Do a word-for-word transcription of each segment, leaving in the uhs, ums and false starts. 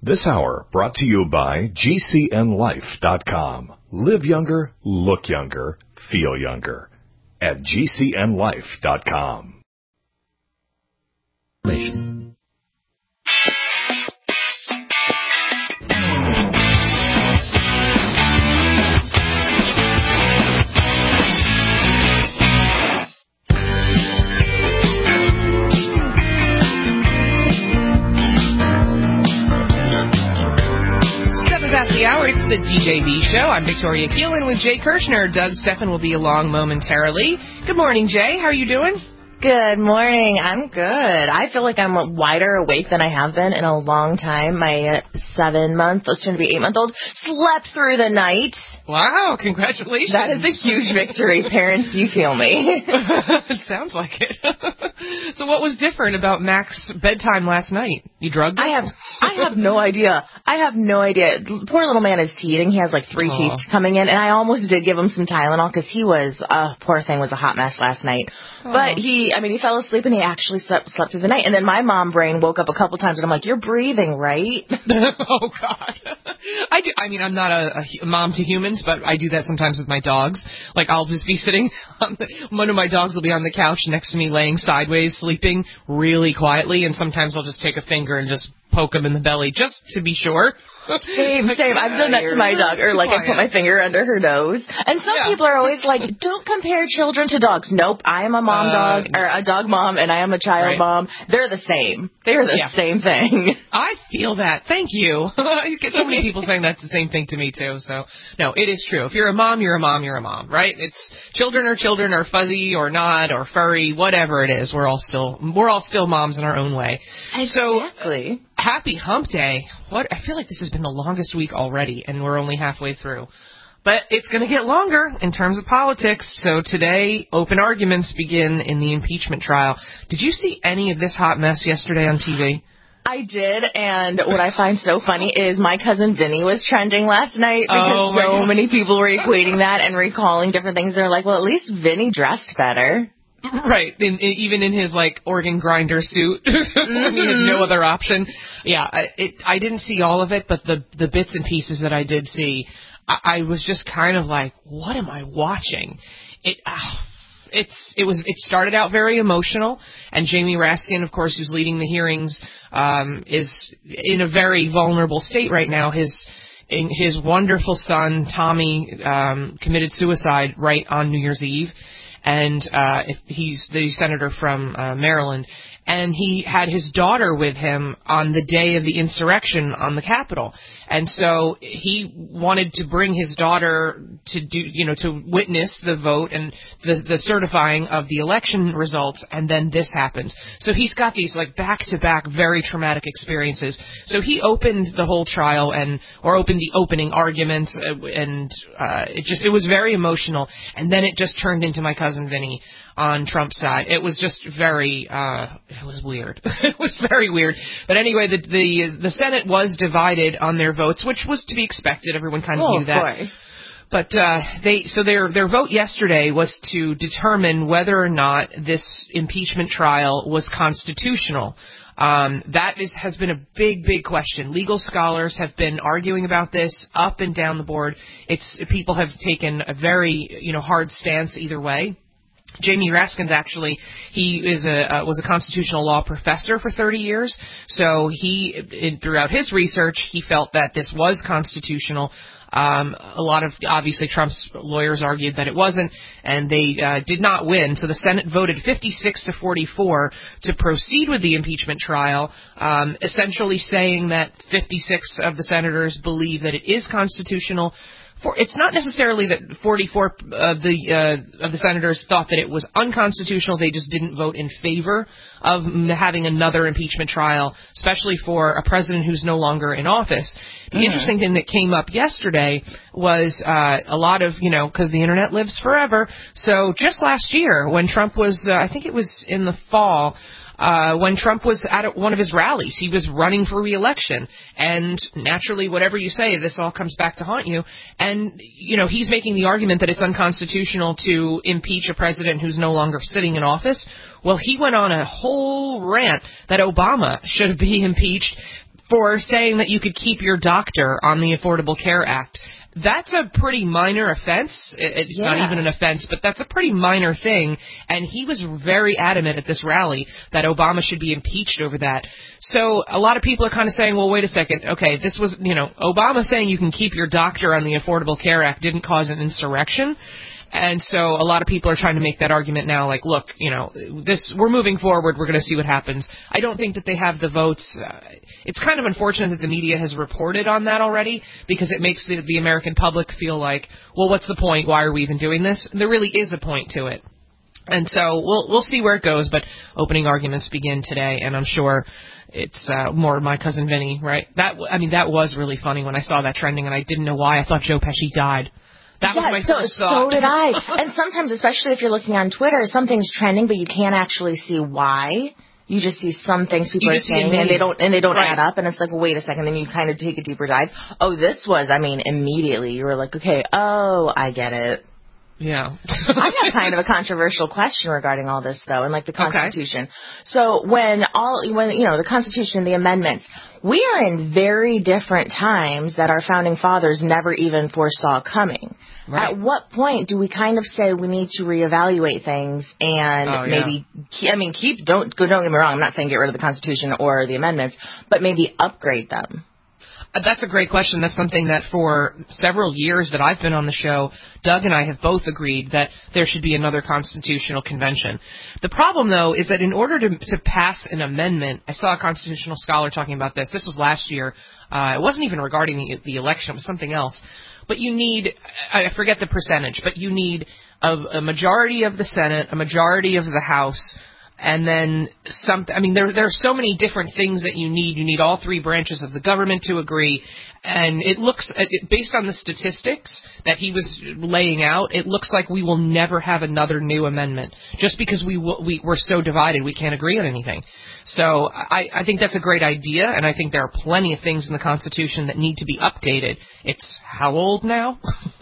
This hour brought to you by G C N life dot com. Live younger, look younger, feel younger at G C N life dot com. Past the hour, it's the D J V Show. I'm Victoria Keelan with Jay Kirshner. Doug Steffen will be along momentarily. Good morning, Jay. How are you doing? Good morning. I'm good. I feel like I'm wider awake than I have been in a long time. My seven-month, soon to be eight-month-old, slept through the night. Wow, congratulations. That is a huge victory. Parents, you feel me. It sounds like it. So what was different about Mac's bedtime last night? You drugged him? I have I have no idea. I have no idea. Poor little man is teething. He has like three Aww. teeth coming in, and I almost did give him some Tylenol because he was, uh, poor thing was a hot mess last night. Aww. But he, I mean, he fell asleep and he actually slept, slept through the night. And then my mom brain woke up a couple times and I'm like, you're breathing, right? Oh, God. I do. I mean, I'm not a, a mom to humans, but I do that sometimes with my dogs. Like, I'll just be sitting, on the, one of my dogs will be on the couch next to me laying sideways, sleeping really quietly, and sometimes I'll just take a finger and just poke him in the belly just to be sure. Same, same. I've done that to my dog. Or, like, I put my finger under her nose. And some yeah. people are always like, don't compare children to dogs. Nope. I am a mom uh, dog, or a dog mom, and I am a child right. mom. They're the same. They're the yeah. same thing. I feel that. Thank you. You get so many people saying that's the same thing to me, too. So, no, it is true. If you're a mom, you're a mom, you're a mom, right? It's children are children, or fuzzy, or not, or furry, whatever it is. We're all still, we're all still moms in our own way. Exactly. So, happy hump day. What? I feel like this has been the longest week already, and we're only halfway through. But it's going to get longer in terms of politics. So today, open arguments begin in the impeachment trial. Did you see any of this hot mess yesterday on T V? I did, and what I find so funny is my cousin Vinny was trending last night because oh so God. many people were equating that and recalling different things. They're like, well, at least Vinny dressed better. Right, in, in, even in his, like, organ grinder suit. Mm-hmm. He had no other option. Yeah, I, it, I didn't see all of it, but the, the bits and pieces that I did see, I, I was just kind of like, what am I watching? It uh, it's it was it started out very emotional, and Jamie Raskin, of course, who's leading the hearings, um, is in a very vulnerable state right now. His his wonderful son, Tommy, um, committed suicide right on New Year's Eve. And uh, if he's the senator from uh, Maryland, and he had his daughter with him on the day of the insurrection on the Capitol. And so he wanted to bring his daughter to do, you know, to witness the vote and the, the certifying of the election results, and then this happens. So he's got these, like, back-to-back very traumatic experiences. So he opened the whole trial and, or opened the opening arguments, uh, and uh, it just, it was very emotional. And then it just turned into my cousin Vinny on Trump's side. It was just very, uh, it was weird. It was very weird. But anyway, the, the the Senate was divided on their votes, which was to be expected. Everyone kind of oh, knew that. Of course. But uh, they so their their vote yesterday was to determine whether or not this impeachment trial was constitutional. Um, that is has been a big, big question. Legal scholars have been arguing about this up and down the board. It's people have taken a very, you know, hard stance either way. Jamie Raskin's actually, he is a uh, was a constitutional law professor for thirty years, so he, in, throughout his research, he felt that this was constitutional. Um, a lot of, obviously, Trump's lawyers argued that it wasn't, and they uh, did not win. So the Senate voted fifty-six to forty-four to proceed with the impeachment trial, um, essentially saying that fifty-six of the senators believe that it is constitutional. For, it's not necessarily that forty-four of the uh, of the senators thought that it was unconstitutional. They just didn't vote in favor of having another impeachment trial, especially for a president who's no longer in office. The mm-hmm. interesting thing that came up yesterday was uh, a lot of, you know, because the internet lives forever. So just last year, when Trump was, uh, I think it was in the fall, Uh, when Trump was at one of his rallies, he was running for re-election. And naturally, whatever you say, this all comes back to haunt you. And, you know, he's making the argument that it's unconstitutional to impeach a president who's no longer sitting in office. Well, he went on a whole rant that Obama should be impeached for saying that you could keep your doctor on the Affordable Care Act. That's a pretty minor offense. It's yeah. not even an offense, but that's a pretty minor thing. And he was very adamant at this rally that Obama should be impeached over that. So a lot of people are kind of saying, well, wait a second. Okay, this was, you know, Obama saying you can keep your doctor on the Affordable Care Act didn't cause an insurrection. And so a lot of people are trying to make that argument now, like, look, you know, this we're moving forward. We're going to see what happens. I don't think that they have the votes. Uh, it's kind of unfortunate that the media has reported on that already because it makes the, the American public feel like, well, what's the point? Why are we even doing this? There really is a point to it. And so we'll we'll see where it goes. But opening arguments begin today, and I'm sure it's uh, more My Cousin Vinny, right? That I mean, that was really funny when I saw that trending, and I didn't know why. I thought Joe Pesci died. That yeah, was my so, first thought. So did I. And sometimes, especially if you're looking on Twitter, something's trending, but you can't actually see why. You just see some things people are saying, and they don't and they don't right. add up. And it's like, well, wait a second. Then you kind of take a deeper dive. Oh, this was. I mean, immediately you were like, okay, oh, I get it. Yeah. I have kind of a controversial question regarding all this, though, and like the Constitution. Okay. So when all, when you know, the Constitution, the amendments, we are in very different times that our founding fathers never even foresaw coming. Right. At what point do we kind of say we need to reevaluate things and oh, maybe, yeah. I mean, keep don't don't get me wrong. I'm not saying get rid of the Constitution or the amendments, but maybe upgrade them. That's a great question. That's something that for several years that I've been on the show, Doug and I have both agreed that there should be another constitutional convention. The problem, though, is that in order to, to pass an amendment, I saw a constitutional scholar talking about this. This was last year. Uh, it wasn't even regarding the, the election. It was something else. But you need, I forget the percentage, but you need a, a majority of the Senate, a majority of the House, and then some, I mean, there, there are so many different things that you need. You need all three branches of the government to agree. And it looks, based on the statistics that he was laying out, it looks like we will never have another new amendment. Just because we, we, we're so divided, we can't agree on anything. So I, I think that's a great idea, and I think there are plenty of things in the Constitution that need to be updated. It's how old now?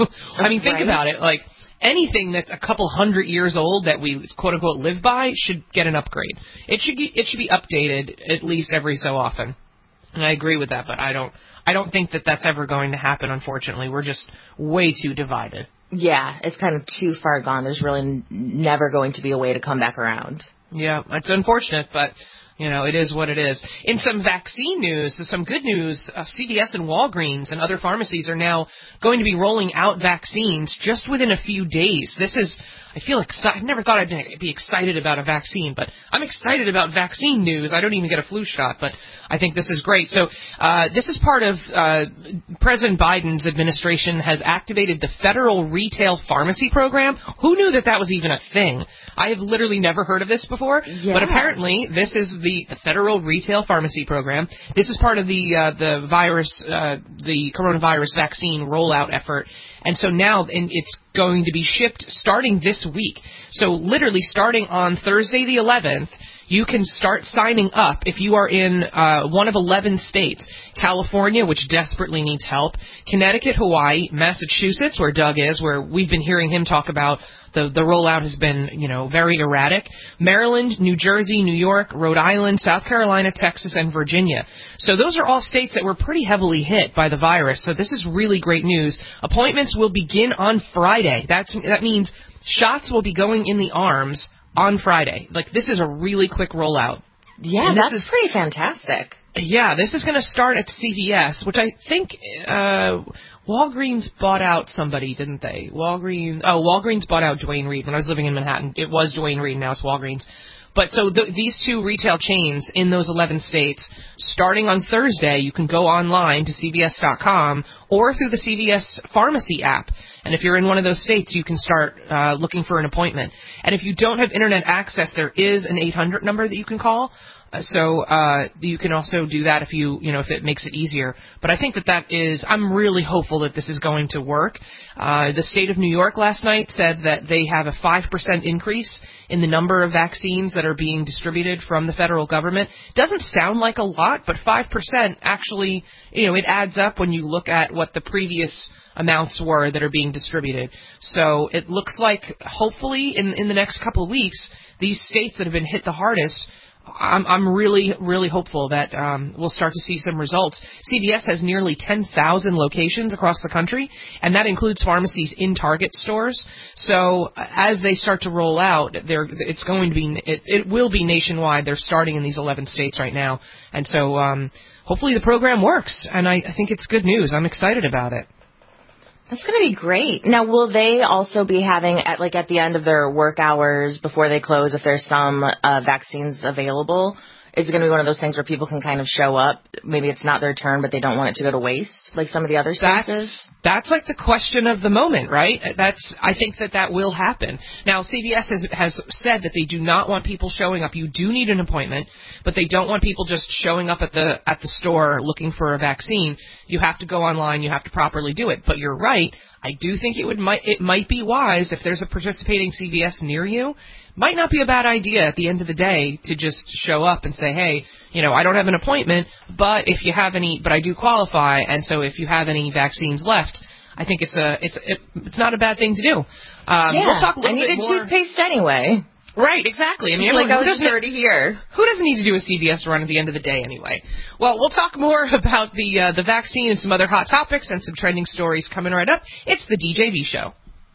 I mean, think right. about it. Like, anything that's a couple hundred years old that we quote unquote live by should get an upgrade. It should be, it should be updated at least every so often. And I agree with that, but I don't I don't think that that's ever going to happen. Unfortunately, we're just way too divided. Yeah, it's kind of too far gone. There's really n- never going to be a way to come back around. Yeah, it's unfortunate, but you know, it is what it is. In some vaccine news, some good news, uh, C V S and Walgreens and other pharmacies are now going to be rolling out vaccines just within a few days. This is, I feel excited. I never thought I'd be excited about a vaccine, but I'm excited about vaccine news. I don't even get a flu shot, but I think this is great. So uh, this is part of uh, President Biden's administration has activated the Federal Retail Pharmacy Program. Who knew that that was even a thing? I have literally never heard of this before, yeah. but apparently this is the, the Federal Retail Pharmacy Program. This is part of the uh, the virus, uh, the coronavirus vaccine rollout effort. And so now and it's going to be shipped starting this week. So literally starting on Thursday the eleventh, you can start signing up if you are in uh, one of eleven states. California, which desperately needs help, Connecticut, Hawaii, Massachusetts, where Doug is, where we've been hearing him talk about the, the rollout has been, you know, very erratic, Maryland, New Jersey, New York, Rhode Island, South Carolina, Texas, and Virginia. So those are all states that were pretty heavily hit by the virus. So this is really great news. Appointments will begin on Friday. That's, that means shots will be going in the arms on Friday. Like, this is a really quick rollout. Yeah, and that's is, pretty fantastic. Yeah, this is going to start at C V S, which I think uh, Walgreens bought out somebody, didn't they? Walgreens. Oh, Walgreens bought out Duane Reade. When I was living in Manhattan, it was Duane Reade, now it's Walgreens. But so the, these two retail chains in those eleven states, starting on Thursday, you can go online to C V S dot com or through the C V S Pharmacy app. And if you're in one of those states, you can start uh, looking for an appointment. And if you don't have internet access, there is an eight hundred number that you can call. Uh, so uh, you can also do that if you, you know, if it makes it easier. But I think that that is, I'm really hopeful that this is going to work. Uh, the state of New York last night said that they have a five percent increase in the number of vaccines that are being distributed from the federal government. Doesn't sound like a lot, but five percent actually, you know, it adds up when you look at what the previous amounts were that are being distributed. So it looks like hopefully in, in the next couple of weeks, these states that have been hit the hardest I'm, I'm really, really hopeful that um, we'll start to see some results. C V S has nearly ten thousand locations across the country, and that includes pharmacies in Target stores. So uh, as they start to roll out, they're, it's going to be, it, it will be nationwide. They're starting in these eleven states right now, and so um, hopefully the program works. And I, I think it's good news. I'm excited about it. That's going to be great. Now, will they also be having, at like at the end of their work hours before they close, if there's some uh, vaccines available, is it going to be one of those things where people can kind of show up? Maybe it's not their turn, but they don't want it to go to waste, like some of the other services? That's, that's like the question of the moment, right? That's, I think that that will happen. Now, C V S has, has said that they do not want people showing up. You do need an appointment, but they don't want people just showing up at the at the store looking for a vaccine. You have to go online. You have to properly do it. But you're right. I do think it would might it might be wise if there's a participating C V S near you. Might not be a bad idea at the end of the day to just show up and say, hey, you know, I don't have an appointment, but if you have any, but I do qualify, and so if you have any vaccines left, I think it's a it's it, it's not a bad thing to do. Um, yeah, we'll talk a little I need bit a more. toothpaste anyway. Right, exactly. I mean, like I was just already here. Who doesn't need to do a C V S run at the end of the day anyway? Well, we'll talk more about the uh, the vaccine and some other hot topics and some trending stories coming right up. It's the D J V Show.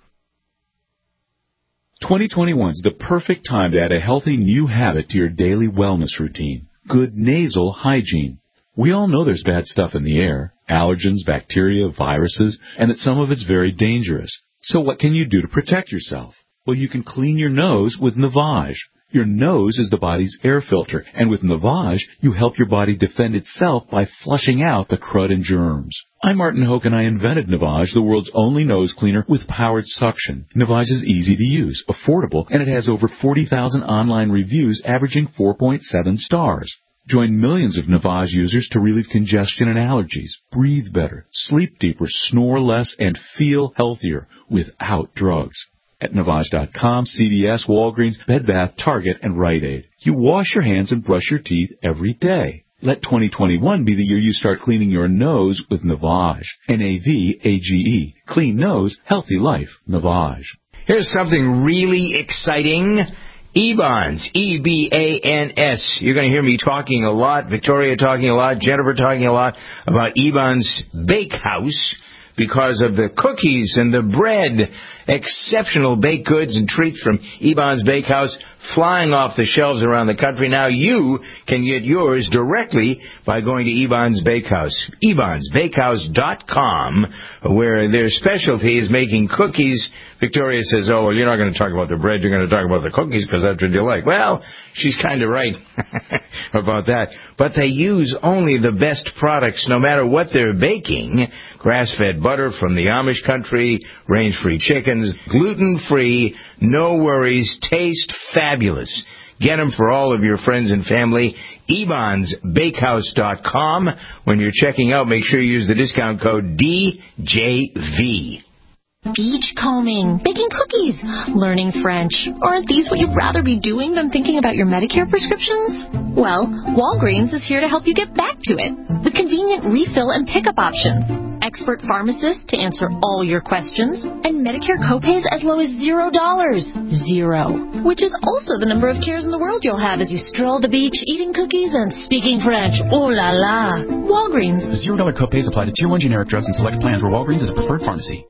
twenty twenty-one is the perfect time to add a healthy new habit to your daily wellness routine. Good nasal hygiene. We all know there's bad stuff in the air, allergens, bacteria, viruses, and that some of it's very dangerous. So what can you do to protect yourself? Well, you can clean your nose with Navage. Your nose is the body's air filter, and with Navage, you help your body defend itself by flushing out the crud and germs. I'm Martin Hoke, and I invented Navage, the world's only nose cleaner with powered suction. Navage is easy to use, affordable, and it has over forty thousand online reviews averaging four point seven stars. Join millions of Navage users to relieve congestion and allergies, breathe better, sleep deeper, snore less, and feel healthier without drugs. At Navage dot com, C V S, Walgreens, Bed Bath, Target, and Rite Aid. You wash your hands and brush your teeth every day. Let twenty twenty-one be the year you start cleaning your nose with Navage. N A V A G E. Clean nose, healthy life. Navage. Here's something really exciting. Ebans, E B A N S. You're going to hear me talking a lot, Victoria talking a lot, Jennifer talking a lot about Ebans Bakehouse because of the cookies and the bread. Exceptional baked goods and treats from Ebans Bakehouse flying off the shelves around the country. Now you can get yours directly by going to Ebans Bakehouse. Ebans Bakehouse dot com, where their specialty is making cookies. Victoria says, oh, well, you're not going to talk about the bread, you're going to talk about the cookies because that's what you like. Well, she's kind of right about that. But they use only the best products no matter what they're baking. Grass-fed butter from the Amish country, range-free chickens, gluten-free, no worries, taste fabulous. Get them for all of your friends and family. Ebans Bakehouse dot com. When you're checking out, make sure you use the discount code D J V. Beachcombing, baking cookies, learning French. Aren't these what you'd rather be doing than thinking about your Medicare prescriptions? Well, Walgreens is here to help you get back to it with convenient refill and pickup options, expert pharmacists to answer all your questions, and Medicare copays as low as zero dollars. Zero. Which is also the number of cares in the world you'll have as you stroll the beach, eating cookies and speaking French. Oh la la. Walgreens. Zero dollar copays apply to Tier one generic drugs and select plans where Walgreens is a preferred pharmacy.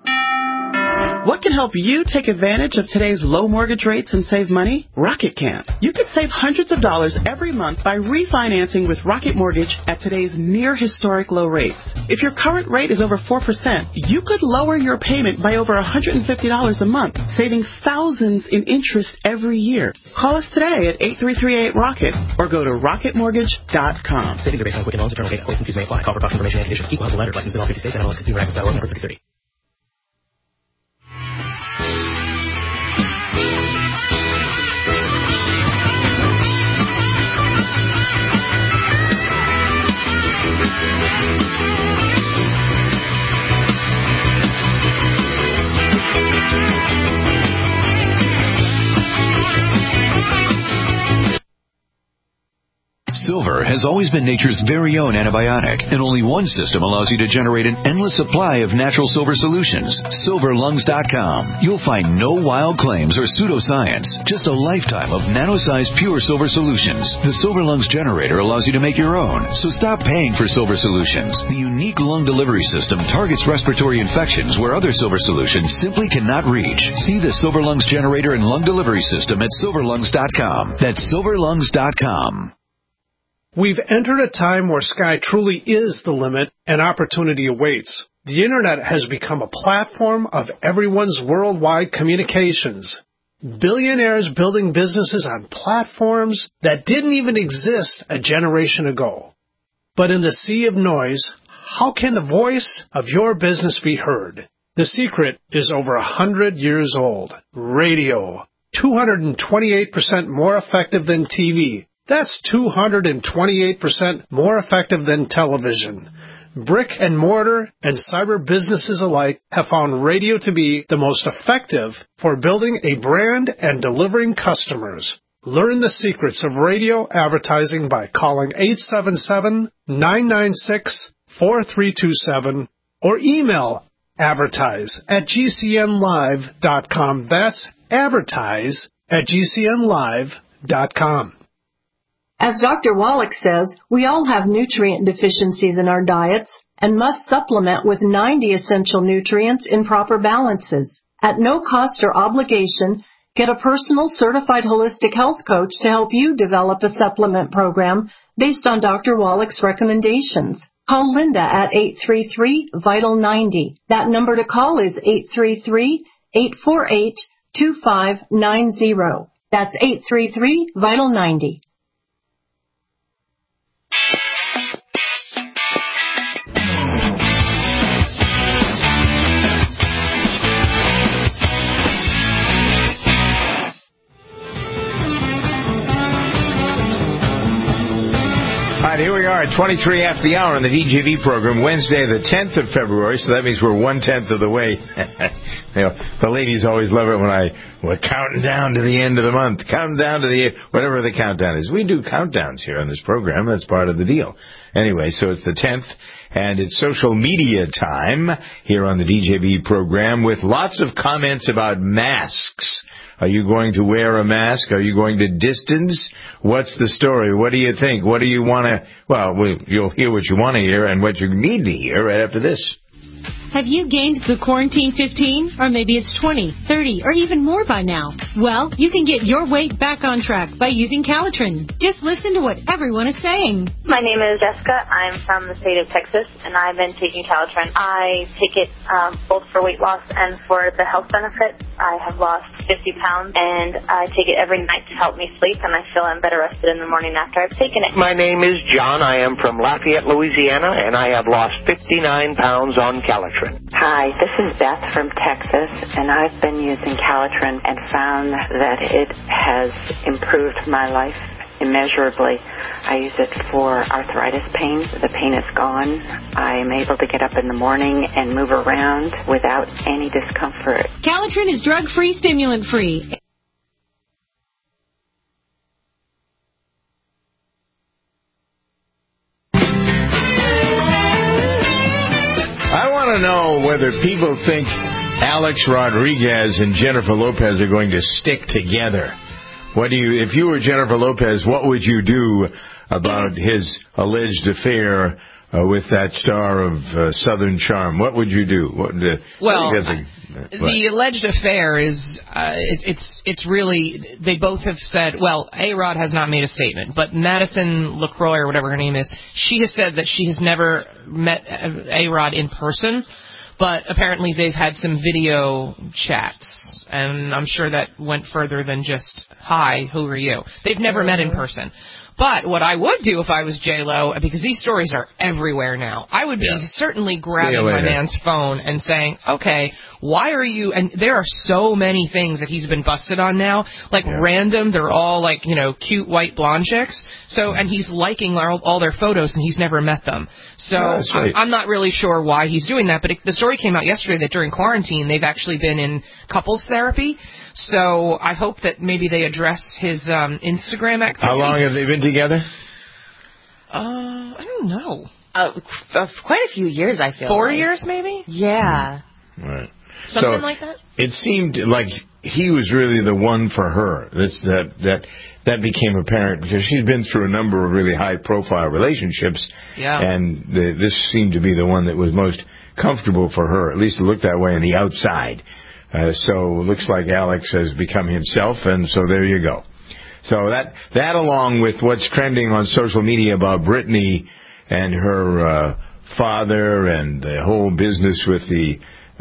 What can help you take advantage of today's low mortgage rates and save money? Rocket can. You could save hundreds of dollars every month by refinancing with Rocket Mortgage at today's near historic low rates. If your current rate is over four percent, you could lower your payment by over one hundred fifty dollars a month, saving thousands in interest every year. Call us today at eight three three eight ROCKET or go to rocket mortgage dot com. Savings are based on Quicken Loans. Internal data only. Confused may apply. Call for cost information and conditions. Equal housing lender. Licensed in all fifty states. M L S Consumer Access dot org. Number thirty thirty. Silver has always been nature's very own antibiotic, and only one system allows you to generate an endless supply of natural silver solutions. silver lungs dot com. You'll find no wild claims or pseudoscience, just a lifetime of nano-sized pure silver solutions. The Silver Lungs generator allows you to make your own, so stop paying for silver solutions. The unique lung delivery system targets respiratory infections where other silver solutions simply cannot reach. See the Silver Lungs generator and lung delivery system at silver lungs dot com. That's silver lungs dot com. We've entered a time where sky truly is the limit and opportunity awaits. The Internet has become a platform of everyone's worldwide communications. Billionaires building businesses on platforms that didn't even exist a generation ago. But in the sea of noise, how can the voice of your business be heard? The secret is over a hundred years old. Radio. two hundred twenty-eight percent more effective than T V. That's two hundred twenty-eight percent more effective than television. Brick and mortar and cyber businesses alike have found radio to be the most effective for building a brand and delivering customers. Learn the secrets of radio advertising by calling eight seven seven, nine nine six, four three two seven or email advertise at g c n live dot com. That's advertise at g c n live dot com. As Doctor Wallach says, we all have nutrient deficiencies in our diets and must supplement with ninety essential nutrients in proper balances. At no cost or obligation, get a personal certified holistic health coach to help you develop a supplement program based on Doctor Wallach's recommendations. Call Linda at eight three three, vital ninety. That number to call is eight three three, eight four eight, two five nine zero. That's eight three three, vital ninety. All right, here we are at twenty-three after the hour on the D J V program, Wednesday the tenth of February, so that means we're one-tenth of the way. You know, the ladies always love it when I, we're counting down to the end of the month, counting down to the, whatever the countdown is. We do countdowns here on this program. That's part of the deal. Anyway, so it's the tenth, and it's social media time here on the D J V program with lots of comments about masks. Are you going to wear a mask? Are you going to distance? What's the story? What do you think? What do you want to... Well, you'll hear what you want to hear and what you need to hear right after this. Have you gained the quarantine fifteen? Or maybe it's twenty, thirty, or even more by now? Well, you can get your weight back on track by using Calitrin. Just listen to what everyone is saying. My name is Jessica. I'm from the state of Texas, and I've been taking Calitrin. I take it um, both for weight loss and for the health benefits. I have lost fifty pounds, and I take it every night to help me sleep, and I feel I'm better rested in the morning after I've taken it. My name is John. I am from Lafayette, Louisiana, and I have lost fifty-nine pounds on Calitrin. Hi, this is Beth from Texas, and I've been using Calitrin and found that it has improved my life immeasurably. I use it for arthritis pain. The pain is gone. I'm able to get up in the morning and move around without any discomfort. Calitrin is drug-free, stimulant-free. I want to know whether people think Alex Rodriguez and Jennifer Lopez are going to stick together. What do you, if you were Jennifer Lopez, what would you do about his alleged affair uh, with that star of uh, Southern Charm? What would you do? What, uh, well, a, uh, the alleged affair is uh, it, it's it's really, they both have said, well, A-Rod has not made a statement, but Madison LaCroix, or whatever her name is, she has said that she has never met A-Rod in person, but apparently they've had some video chats, and I'm sure that went further than just, hi, who are you? They've never met in person. But what I would do if I was J-Lo, because these stories are everywhere now, I would be yeah. certainly grabbing my man's phone and saying, okay, why are you, and there are so many things that he's been busted on now, like yeah. random, they're all like, you know, cute white blonde chicks, so, and he's liking all, all their photos and he's never met them. So oh, right. I'm not really sure why he's doing that, but it, the story came out yesterday that during quarantine they've actually been in couples therapy. So I hope that maybe they address his um, Instagram activities. How long have they been together? Uh, I don't know. Uh, uh, quite a few years, I feel. Four like. years, maybe? Yeah. Right. Something so like that? It seemed like he was really the one for her. That's, that that that became apparent because she's been through a number of really high-profile relationships, yeah. and the, this seemed to be the one that was most comfortable for her. At least it looked that way on the outside. Uh, so it looks like Alex has become himself, and so there you go. So that that along with what's trending on social media about Britney and her uh, father and the whole business with the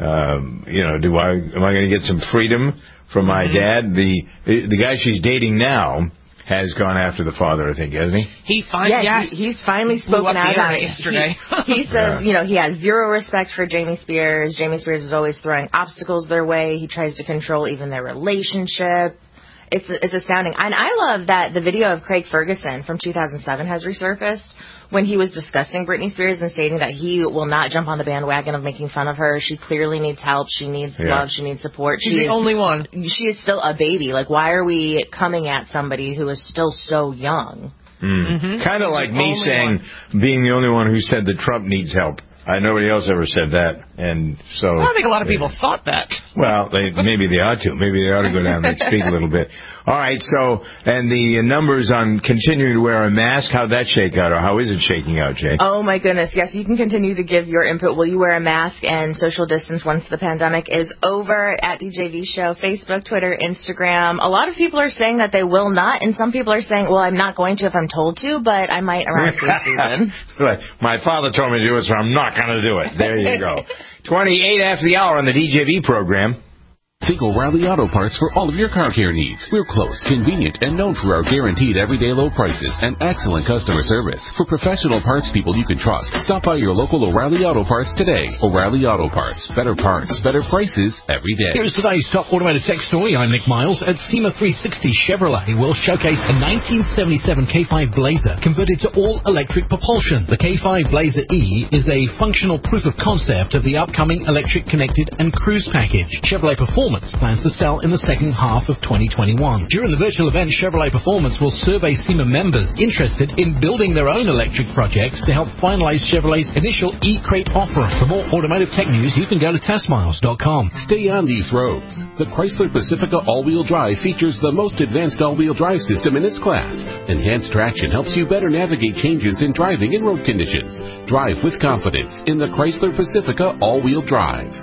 Um, you know, do I am I going to get some freedom from my mm-hmm. dad? The the guy she's dating now has gone after the father, I think, hasn't he? He finally, yes, yes. he, he's finally spoken out about it yesterday. He, he says, yeah. you know, he has zero respect for Jamie Spears. Jamie Spears is always throwing obstacles their way. He tries to control even their relationship. It's it's astounding. And I love that the video of Craig Ferguson from two thousand seven has resurfaced when he was discussing Britney Spears and stating that he will not jump on the bandwagon of making fun of her. She clearly needs help. She needs yeah. love. She needs support. She's she the is, only one. She is still a baby. Like, why are we coming at somebody who is still so young? Mm. Mm-hmm. Kind of like the me saying, one. being the only one who said that Trump needs help. I nobody else ever said that, and so... I don't think a lot of people thought that. Well, they, maybe they ought to. Maybe they ought to go down and speak a little bit. All right, so, and the numbers on continuing to wear a mask, how'd that shake out, or how is it shaking out, Jay? Oh, my goodness, yes, you can continue to give your input. Will you wear a mask and social distance once the pandemic is over? At D J V Show, Facebook, Twitter, Instagram. A lot of people are saying that they will not, and some people are saying, well, I'm not going to if I'm told to, but I might around this season. My father told me to do it, so I'm not going to do it. There you go. twenty-eight after the hour on the D J V program. Think O'Reilly Auto Parts for all of your car care needs. We're close, convenient, and known for our guaranteed everyday low prices and excellent customer service. For professional parts people you can trust, stop by your local O'Reilly Auto Parts today. O'Reilly Auto Parts. Better parts, better prices every day. Here's today's top automotive tech story. I'm Nick Miles. At SEMA three sixty, Chevrolet will showcase a nineteen seventy-seven K five Blazer converted to all-electric propulsion. The K five Blazer E is a functional proof of concept of the upcoming electric connected and cruise package. Chevrolet Performance plans to sell in the second half of twenty twenty-one. During the virtual event, Chevrolet Performance will survey SEMA members interested in building their own electric projects to help finalize Chevrolet's initial E-Crate offering. For more automotive tech news, you can go to test miles dot com. Stay on these roads. The Chrysler Pacifica all-wheel drive features the most advanced all-wheel drive system in its class. Enhanced traction helps you better navigate changes in driving and road conditions. Drive with confidence in the Chrysler Pacifica all-wheel drive.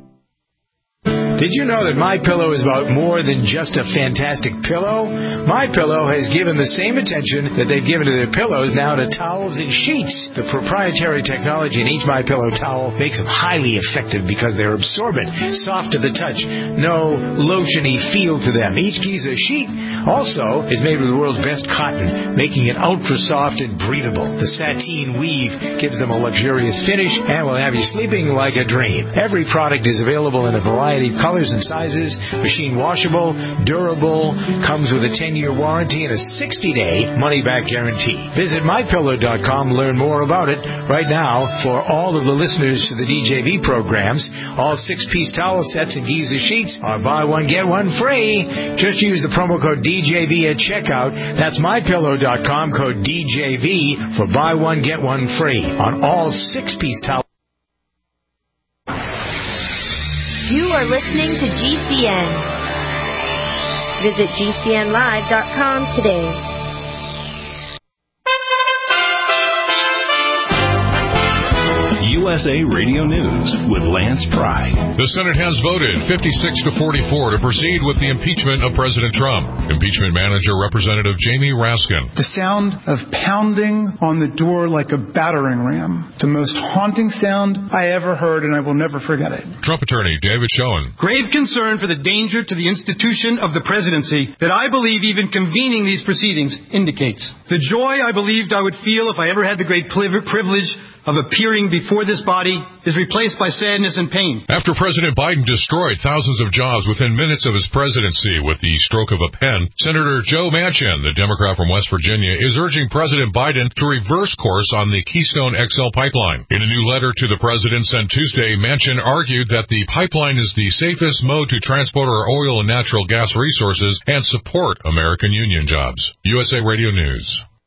Did you know that MyPillow is about more than just a fantastic pillow? MyPillow has given the same attention that they've given to their pillows now to towels and sheets. The proprietary technology in each MyPillow towel makes them highly effective because they're absorbent, soft to the touch, no lotiony feel to them. Each Giza sheet also is made with the world's best cotton, making it ultra soft and breathable. The sateen weave gives them a luxurious finish and will have you sleeping like a dream. Every product is available in a variety of colors and sizes, machine washable, durable, comes with a ten-year warranty and a sixty-day money-back guarantee. Visit my pillow dot com and learn more about it. Right now, for all of the listeners to the D J V programs, all six-piece towel sets and Giza sheets are buy one, get one free. Just use the promo code D J V at checkout. That's my pillow dot com, code D J V for buy one, get one free on all six-piece towels. You are listening to G C N. Visit G C N live dot com today. U S A Radio News with Lance Pry. The Senate has voted fifty-six to forty-four to proceed with the impeachment of President Trump. Impeachment Manager Representative Jamie Raskin. The sound of pounding on the door like a battering ram. The most haunting sound I ever heard, and I will never forget it. Trump attorney David Schoen. Grave concern for the danger to the institution of the presidency that I believe even convening these proceedings indicates. The joy I believed I would feel if I ever had the great privilege of appearing before this body is replaced by sadness and pain. After President Biden destroyed thousands of jobs within minutes of his presidency with the stroke of a pen, Senator Joe Manchin, the Democrat from West Virginia, is urging President Biden to reverse course on the Keystone X L pipeline. In a new letter to the president sent Tuesday, Manchin argued that the pipeline is the safest mode to transport our oil and natural gas resources and support American union jobs. U S A Radio News.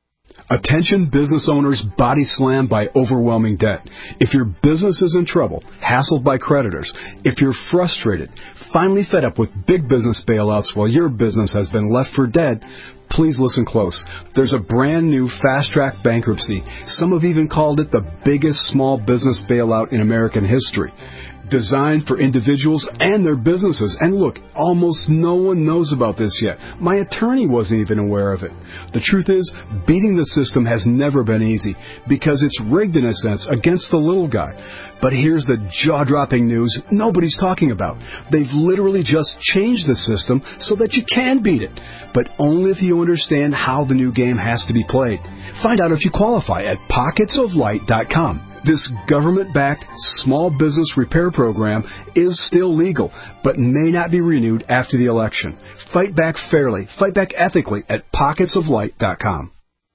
Attention business owners body slammed by overwhelming debt. If your business is in trouble, hassled by creditors, if you're frustrated, finally fed up with big business bailouts while your business has been left for dead, please listen close. There's a brand new fast-track bankruptcy. Some have even called it the biggest small business bailout in American history. Designed for individuals and their businesses. And look, almost no one knows about this yet. My attorney wasn't even aware of it. The truth is, beating the system has never been easy because it's rigged in a sense against the little guy. But here's the jaw-dropping news nobody's talking about. They've literally just changed the system so that you can beat it, but only if you understand how the new game has to be played. Find out if you qualify at pockets of light dot com. This government-backed small business repair program is still legal, but may not be renewed after the election. Fight back fairly, fight back ethically at pockets of light dot com.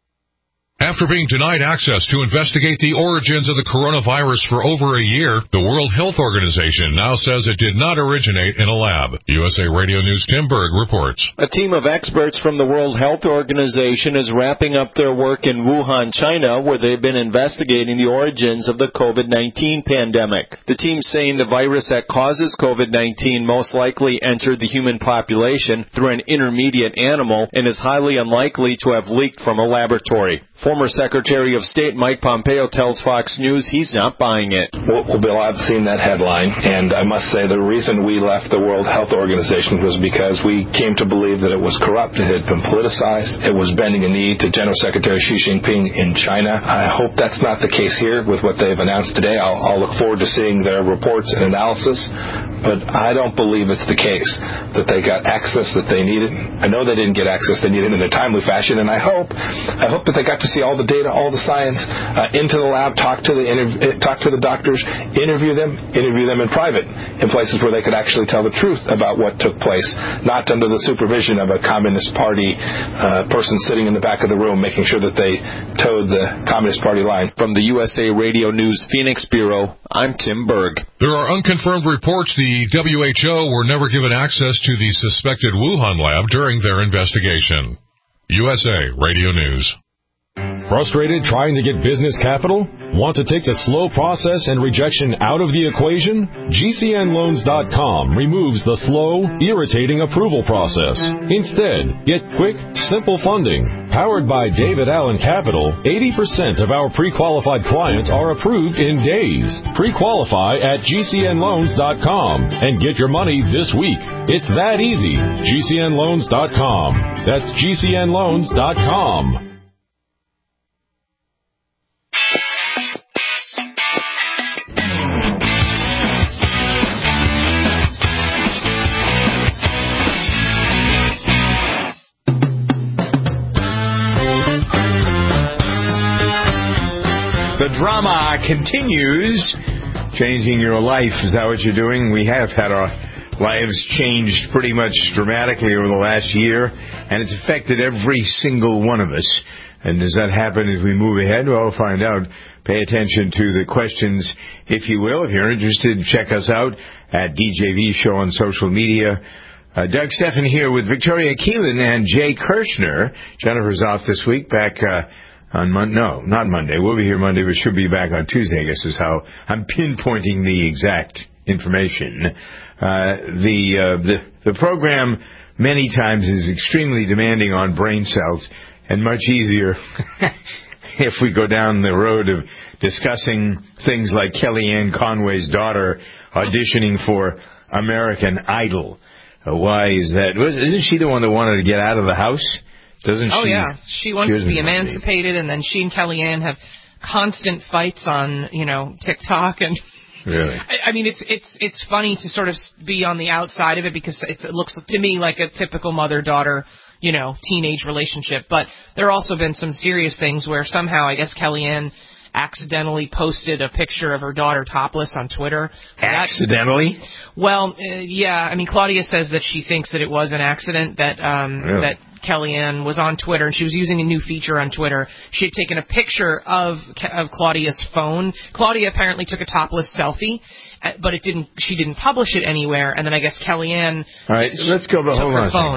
After being denied access to investigate the origins of the coronavirus for over a year, the World Health Organization now says it did not originate in a lab. U S A Radio News' Tim Berg reports. A team of experts from the World Health Organization is wrapping up their work in Wuhan, China, where they've been investigating the origins of the COVID nineteen pandemic. The team's saying the virus that causes COVID nineteen most likely entered the human population through an intermediate animal and is highly unlikely to have leaked from a laboratory. Former Secretary of State Mike Pompeo tells Fox News he's not buying it. Well, Bill, I've seen that headline, and I must say the reason we left the World Health Organization was because we came to believe that it was corrupt, it had been politicized, it was bending a knee to General Secretary Xi Jinping in China. I hope that's not the case here with what they've announced today. I'll, I'll look forward to seeing their reports and analysis, but I don't believe it's the case that they got access that they needed. I know they didn't get access they needed in a timely fashion, and I hope, I hope that they got to see all the data, all the science, uh, into the lab, talk to the interv- talk to the doctors, interview them, interview them in private, in places where they could actually tell the truth about what took place, not under the supervision of a Communist Party uh, person sitting in the back of the room making sure that they towed the Communist Party line. From the U S A Radio News Phoenix Bureau, I'm Tim Berg. There are unconfirmed reports the W H O were never given access to the suspected Wuhan lab during their investigation. U S A Radio News. Frustrated trying to get business capital? Want to take the slow process and rejection out of the equation? G C N loans dot com removes the slow, irritating approval process. Instead, get quick, simple funding. Powered by David Allen Capital, eighty percent of our pre-qualified clients are approved in days. Pre-qualify at G C N loans dot com and get your money this week. It's that easy. G C N loans dot com. That's G C N loans dot com. The drama continues. Changing your life. Is that what you're doing? We have had our lives changed pretty much dramatically over the last year, and it's affected every single one of us. And does that happen as we move ahead? Well, we'll find out. Pay attention to the questions, if you will. If you're interested, check us out at D J V Show on social media. Uh, Doug Steffen here with Victoria Keelan and Jay Kirshner. Jennifer's off this week, back uh, on Monday. No, not Monday. We'll be here Monday, but she'll be back on Tuesday, I guess is how I'm pinpointing the exact information. Uh, the, uh, the, the program many times is extremely demanding on brain cells and much easier if we go down the road of discussing things like Kellyanne Conway's daughter auditioning for American Idol. Uh, why is that? Isn't she the one that wanted to get out of the house? Doesn't oh, she? Oh, yeah. She wants she to be emancipated, and then she and Kellyanne have constant fights on, you know, TikTok. And really? I, I mean, it's it's it's funny to sort of be on the outside of it because it's, it looks to me like a typical mother-daughter, you know, teenage relationship. But there have also been some serious things where somehow, I guess, Kellyanne accidentally posted a picture of her daughter topless on Twitter. So accidentally? That, well, uh, yeah. I mean, Claudia says that she thinks that it was an accident, that um, really? that Kellyanne was on Twitter, and she was using a new feature on Twitter. She had taken a picture of of Claudia's phone. Claudia apparently took a topless selfie, but it didn't. She didn't publish it anywhere. And then I guess Kellyanne All right, let's go. But took hold her on a phone. second.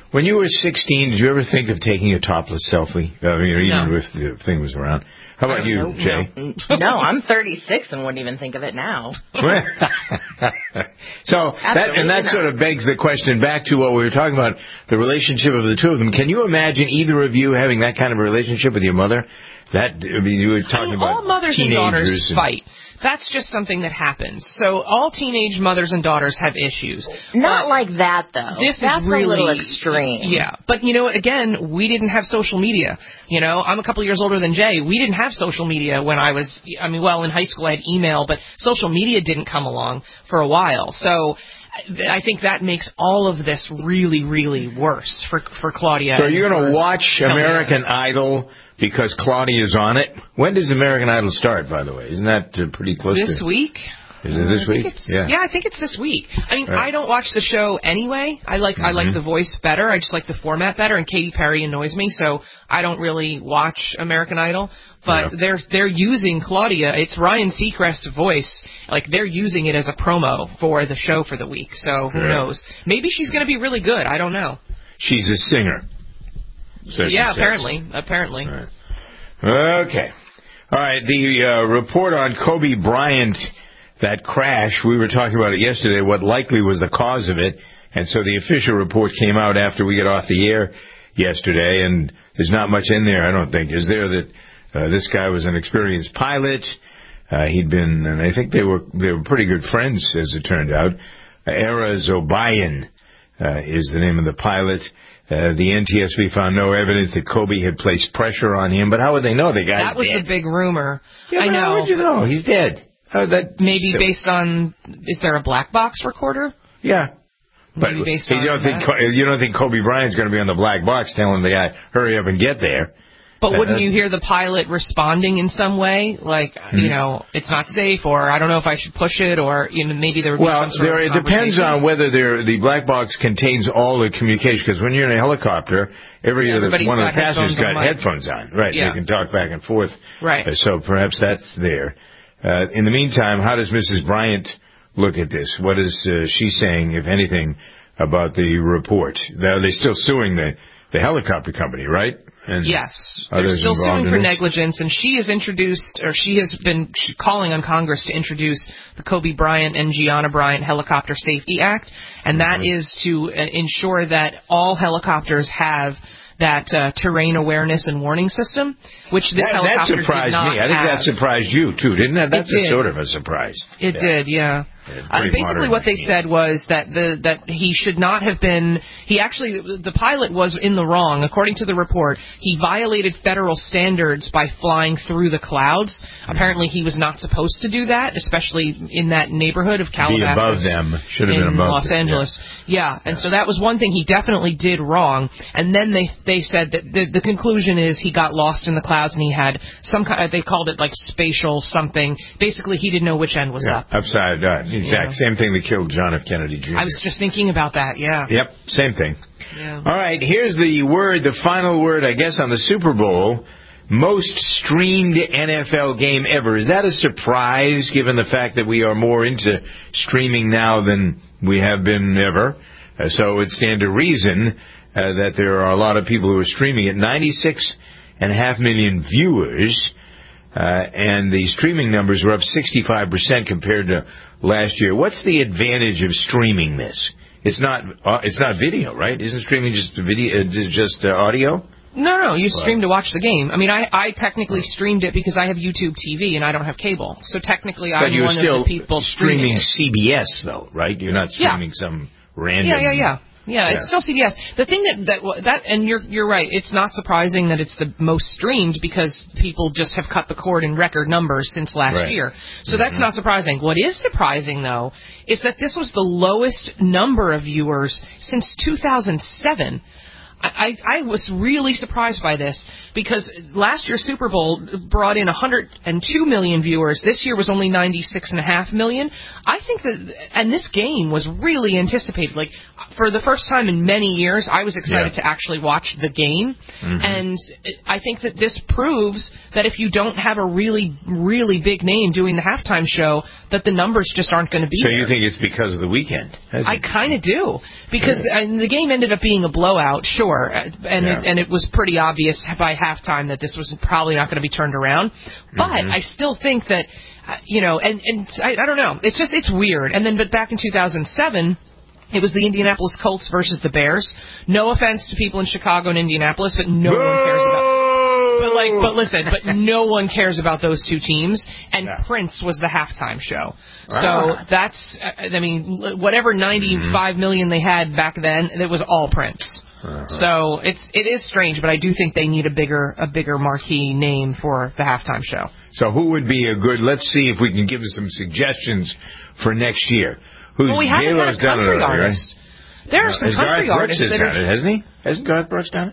When you were sixteen, did you ever think of taking a topless selfie? I mean, even No. if the thing was around. How about you, no, Jay? No. no, I'm thirty-six and wouldn't even think of it now. So that and that not. sort of begs the question back to what we were talking about, the relationship of the two of them. Can you imagine either of you having that kind of a relationship with your mother? That I mean, you were talking I mean, about all mothers and teenagers daughters and, fight. That's just something that happens. So all teenage mothers and daughters have issues. Not But like that, though. This That's is really a little extreme. Yeah, but you know what? Again, we didn't have social media. You know, I'm a couple years older than Jay. We didn't have social media when I was. I mean, well, in high school I had email, but social media didn't come along for a while. So I think that makes all of this really, really worse for for Claudia. So you're going to for watch Kellyanne. American Idol because Claudia's on it? When does American Idol start, by the way? Isn't that uh, pretty close This to... week? Is it this I think week? It's, yeah. yeah, I think it's this week. I mean, Right. I don't watch the show anyway. I like I like Mhm. the voice better. I just like the format better. And Katy Perry annoys me, so I don't really watch American Idol. But Yeah. they're they're using Claudia. It's Ryan Seacrest's voice. Like they're using it as a promo for the show for the week. So who Yeah. knows? Maybe she's going to be really good. I don't know. She's a singer. So she yeah, says. apparently, apparently. Right. Okay. All right, the uh, report on Kobe Bryant, that crash, we were talking about it yesterday, what likely was the cause of it. And so the official report came out after we got off the air yesterday, and there's not much in there, I don't think. Is there that uh, this guy was an experienced pilot? Uh, he'd been, and I think they were they were pretty good friends, as it turned out. Uh, Era Zobayan uh, is the name of the pilot. Uh, the N T S B found no evidence that Kobe had placed pressure on him. But how would they know? The guy's That was dead. the big rumor. Yeah, I but know. How would you know? He's dead. Oh, that Maybe so- based on, is there a black box recorder? Yeah. But Maybe based you on don't think that. Co- you don't think Kobe Bryant's going to be on the black box telling the guy hurry up and get there? But wouldn't Uh, you hear the pilot responding in some way, like, you Hmm. know, it's not safe, or I don't know if I should push it, or you know, maybe there would Well, be some sort there, of it depends conversation? on whether there, the black box contains all the communication. Because when you're in a helicopter, every Yeah, other everybody's one of got the passengers headphones on got mic. headphones on. Right, Yeah. they can talk back and forth. Right. Uh, so perhaps that's there. Uh, in the meantime, how does Missus Bryant look at this? What is uh, she saying, if anything, about the report? Now, they're still suing the, the helicopter company, right? And Yes, they're others still involved suing in for this? negligence, and she has introduced, or she has been calling on Congress to introduce the Kobe Bryant and Gianna Bryant Helicopter Safety Act, and that Mm-hmm. is to uh, ensure that all helicopters have that uh, terrain awareness and warning system, which this That, that helicopter did surprised not me. I think have. that surprised you, too, didn't it? That's It a did. sort of a surprise. It Yeah. did, yeah. Yeah, Uh, pretty basically, modern. what they said was that the that he should not have been. He actually, the pilot was in the wrong. According to the report, he violated federal standards by flying through the clouds. Apparently, he was not supposed to do that, especially in that neighborhood of Calabasas. Be above them. Should have been in above Los them, Angeles. Yeah. and so that was one thing he definitely did wrong. And then they they said that the the conclusion is he got lost in the clouds and he had some kind. They called it like spatial something. Basically, he didn't know which end was Yeah, up. upside down. Exact. Yeah. Same thing that killed John F. Kennedy Junior I was just thinking about that. Yeah. Yep, same thing. Yeah. All right, here's the word, the final word, I guess, on the Super Bowl. Most streamed N F L game ever. Is that a surprise, given the fact that we are more into streaming now than we have been ever? Uh, so it would stand to reason uh, that there are a lot of people who are streaming it. ninety-six and a half million viewers, uh, and the streaming numbers were up sixty-five percent compared to last year. What's the advantage of streaming this? It's not uh, it's not video, right? Isn't streaming just video, uh, just uh, audio? No, no, you Right. stream to watch the game. I mean, I, I technically streamed it because I have YouTube T V and I don't have cable. So technically, But I'm you're one still of the people streaming streaming it. C B S, though, right? You're not Yeah. streaming some random. Yeah, yeah, yeah. Yeah, Yeah. it's still C B S. The thing that that that and you're you're right. It's not surprising that it's the most streamed because people just have cut the cord in record numbers since last Right. year. So that's not surprising. What is surprising though is that this was the lowest number of viewers since two thousand seven. I, I was really surprised by this because last year's Super Bowl brought in one hundred two million viewers. This year was only ninety-six and a half million. I think that, and this game was really anticipated. Like, for the first time in many years, I was excited Yeah. to actually watch the game. Mhm. And I think that this proves that if you don't have a really, really big name doing the halftime show, that the numbers just aren't going to be So there. you think it's because of the weekend? I kind of do, because yeah. the, the game ended up being a blowout, sure, and Yeah. it, and it was pretty obvious by halftime that this was probably not going to be turned around. But Mm-hmm. I still think that, uh, you know, and and I, I don't know, it's just it's weird. And then, but back in two thousand seven. It was the Indianapolis Colts versus the Bears. No offense to people in Chicago and Indianapolis, but no Whoa! one cares about. But like, but listen, but no one cares about those two teams. And yeah. Prince was the halftime show. So ah. that's, I mean, whatever ninety-five mm-hmm. million they had back then, it was all Prince. Uh-huh. So it's it is strange, but I do think they need a bigger a bigger marquee name for the halftime show. So who would be a good? Let's see if we can give us some suggestions for next year. Who's well, we haven't had a country artist. Right? There are some Has country Garth artists Brooks that are... done it, hasn't he? Hasn't Garth Brooks done it?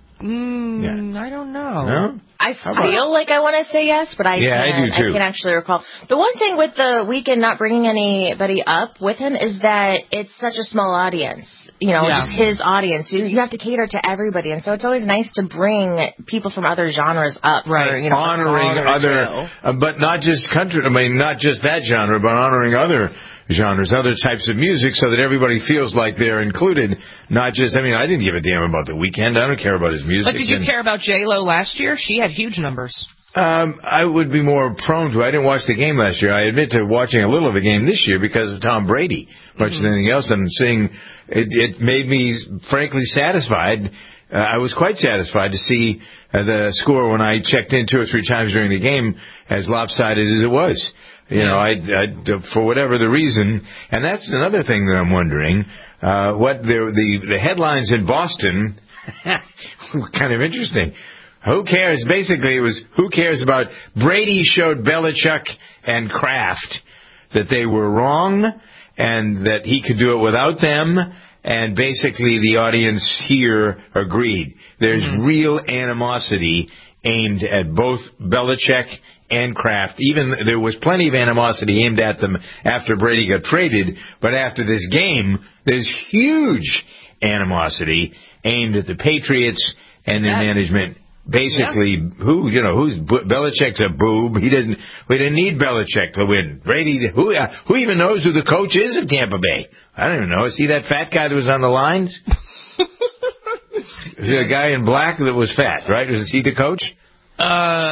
Mm, yeah. I don't know. No? I feel like I want to say yes, but I yeah, can't. I do too. I can't actually recall. The one thing with the weekend not bringing anybody up with him is that it's such a small audience. You know, yeah. just his audience. You, you have to cater to everybody, and so it's always nice to bring people from other genres up. Right. For, you know, honoring other, uh, but not just country. I mean, not just that genre, but honoring other genres, other types of music, so that everybody feels like they're included. Not just, I mean, I didn't give a damn about the weekend. I don't care about his music. But did you and, care about J-Lo last year? She had huge numbers. Um, I would be more prone to. I didn't watch the game last year. I admit to watching a little of the game this year because of Tom Brady, much mm-hmm. than anything else. And seeing it, it made me frankly satisfied. Uh, I was quite satisfied to see uh, the score when I checked in two or three times during the game, as lopsided as it was. You know, I, I, for whatever the reason, and that's another thing that I'm wondering, uh, what the, the, the headlines in Boston were kind of interesting. Who cares? Basically, it was, who cares about Brady showed Belichick and Kraft that they were wrong and that he could do it without them, and basically the audience here agreed. There's mm-hmm. real animosity aimed at both Belichick and Kraft. Even there was plenty of animosity aimed at them after Brady got traded, but after this game, there's huge animosity aimed at the Patriots and their yeah. management. Basically, yeah. who you know, who's Belichick's a boob. He doesn't. We didn't need Belichick to win. Brady, who uh, who even knows who the coach is of Tampa Bay? I don't even know. Is he that fat guy that was on the lines? The guy in black that was fat, right? Was he the coach? Uh,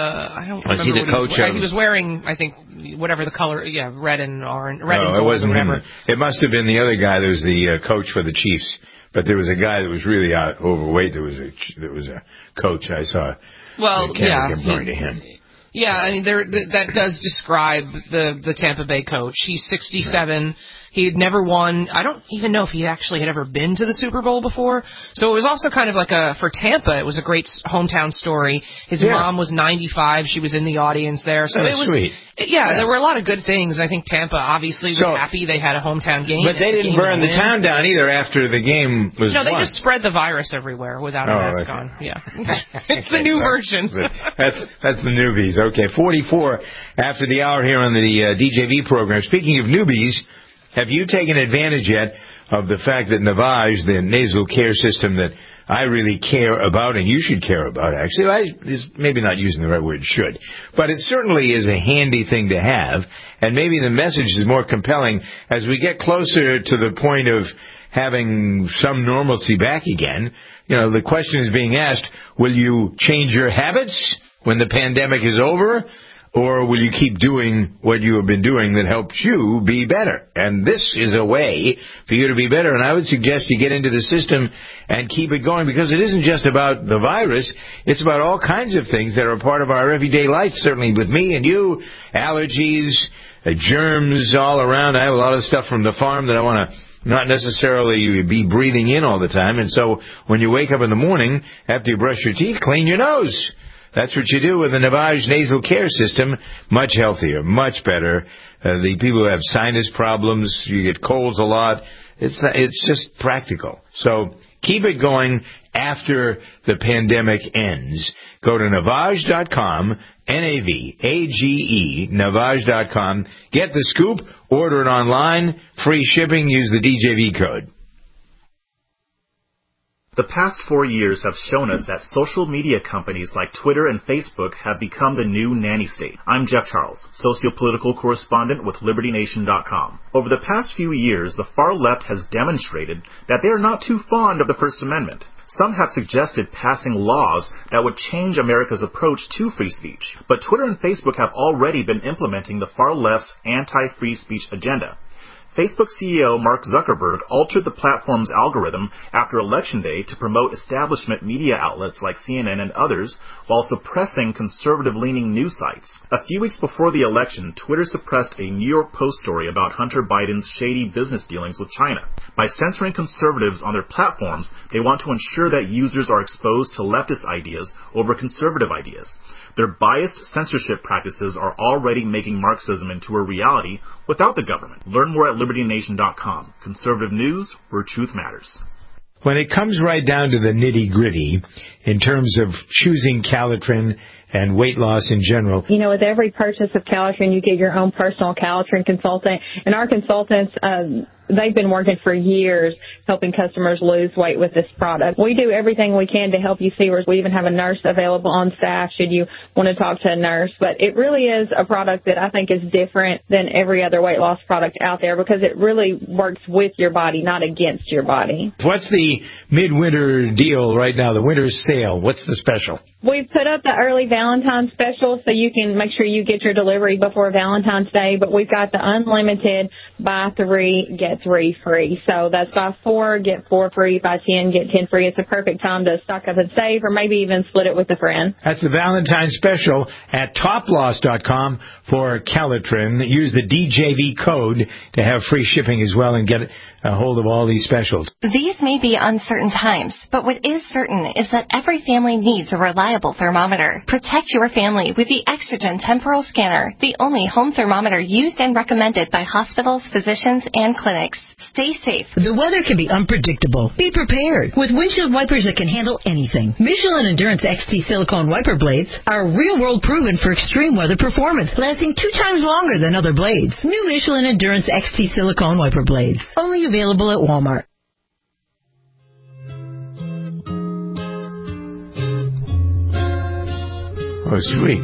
I don't was remember he the what coach he was wearing. of... He was wearing, I think, whatever the color, yeah, red and orange, red no, and gold. it wasn't or whatever. him. It must have been the other guy that was the uh, coach for the Chiefs. But there was a guy that was really out overweight. That was a that was a coach I saw. Well, yeah, he, to him. Yeah, I mean, there th- that does describe the the Tampa Bay coach. He's sixty-seven. He had never won. I don't even know if he actually had ever been to the Super Bowl before. So it was also kind of like a, for Tampa, it was a great hometown story. His yeah. mom was ninety-five. She was in the audience there. So That's it was, sweet. It, yeah, yeah, there were a lot of good things. I think Tampa obviously was so, happy they had a hometown game. But they didn't burn the town down either after the game was No, they won. just spread the virus everywhere without a oh, mask okay. on. Yeah. It's the new version. That's, that's the newbies. Okay, forty-four after the hour here on the uh, D J V program. Speaking of newbies, have you taken advantage yet of the fact that Navage, the nasal care system that I really care about, and you should care about, actually, I is maybe not using the right word, should, but it certainly is a handy thing to have, and maybe the message is more compelling as we get closer to the point of having some normalcy back again. You know, the question is being asked, will you change your habits when the pandemic is over? Or will you keep doing what you have been doing that helps you be better? And this is a way for you to be better. And I would suggest you get into the system and keep it going, because it isn't just about the virus. It's about all kinds of things that are part of our everyday life, certainly with me and you. Allergies, uh, germs all around. I have a lot of stuff from the farm that I want to not necessarily be breathing in all the time. And so when you wake up in the morning, after you brush your teeth, clean your nose. That's what you do with the Navage nasal care system. Much healthier, much better. Uh, the people who have sinus problems, you get colds a lot. It's it's just practical. So keep it going after the pandemic ends. Go to Navage dot com, N A V A G E, Navage dot com. Get the scoop, order it online, free shipping, use the D J V code. The past four years have shown us that social media companies like Twitter and Facebook have become the new nanny state. I'm Jeff Charles, socio-political correspondent with Liberty Nation dot com. Over the past few years, the far left has demonstrated that they are not too fond of the First Amendment. Some have suggested passing laws that would change America's approach to free speech. But Twitter and Facebook have already been implementing the far left's anti-free speech agenda. Facebook C E O Mark Zuckerberg altered the platform's algorithm after Election Day to promote establishment media outlets like C N N and others, while suppressing conservative-leaning news sites. A few weeks before the election, Twitter suppressed a New York Post story about Hunter Biden's shady business dealings with China. By censoring conservatives on their platforms, they want to ensure that users are exposed to leftist ideas over conservative ideas. Their biased censorship practices are already making Marxism into a reality without the government. Learn more at Liberty Nation dot com. Conservative news where truth matters. When it comes right down to the nitty-gritty, in terms of choosing Calitrin and weight loss in general. You know, with every purchase of Calitrin, you get your own personal Calitrin consultant. And our consultants, um, they've been working for years helping customers lose weight with this product. We do everything we can to help you see where we even have a nurse available on staff should you want to talk to a nurse. But it really is a product that I think is different than every other weight loss product out there because it really works with your body, not against your body. What's the midwinter deal right now, the winter sale? What's the special? We've put up the early Valentine's special so you can make sure you get your delivery before Valentine's Day, but we've got the unlimited buy three, get three free. So that's buy four, get four free, buy ten, get ten free. It's a perfect time to stock up and save or maybe even split it with a friend. That's the Valentine's special at top loss dot com for Calitrin. Use the D J V code to have free shipping as well and get a hold of all these specials. These may be uncertain times, but what is certain is that every family needs a reliable thermometer. Protect your family with the Exogen Temporal Scanner, the only home thermometer used and recommended by hospitals, physicians, and clinics. Stay safe. The weather can be unpredictable. Be prepared with windshield wipers that can handle anything. Michelin Endurance X T silicone wiper blades are real-world proven for extreme weather performance, lasting two times longer than other blades. New Michelin Endurance X T silicone wiper blades. Only available at Walmart. Oh, sweet.